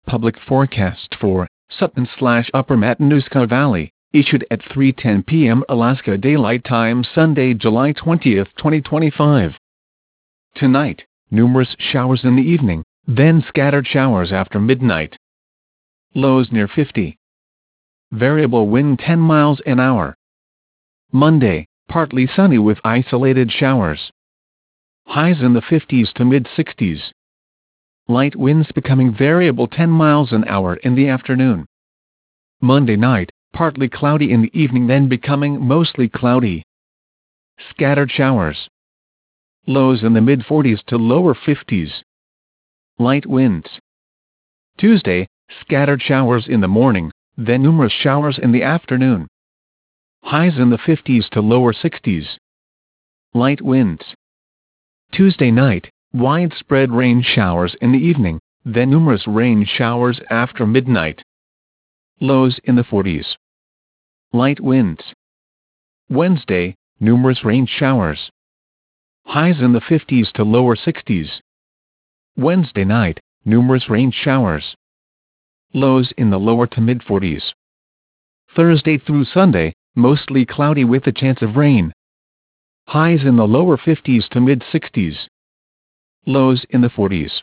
Public forecast for Sutton/Upper Matanuska Valley, issued at 3:10 p.m. Alaska Daylight Time Sunday, July 20, 2025. Tonight, numerous showers in the evening, then scattered showers after midnight. Lows near 50. Variable wind 10 miles an hour. Monday, partly sunny with isolated showers. Highs in the 50s to mid-60s. Light winds becoming variable 10 miles an hour in the afternoon. Monday night, partly cloudy in the evening then becoming mostly cloudy. Scattered showers. Lows in the mid-40s to lower 50s. Light winds. Tuesday, scattered showers in the morning, then numerous showers in the afternoon. Highs in the 50s to lower 60s. Light winds. Tuesday night, widespread rain showers in the evening, then numerous rain showers after midnight. Lows in the 40s. Light winds. Wednesday, numerous rain showers. Highs in the 50s to lower 60s. Wednesday night, numerous rain showers. Lows in the lower to mid-40s. Thursday through Sunday, mostly cloudy with a chance of rain. Highs in the lower 50s to mid-60s. Lows in the 40s.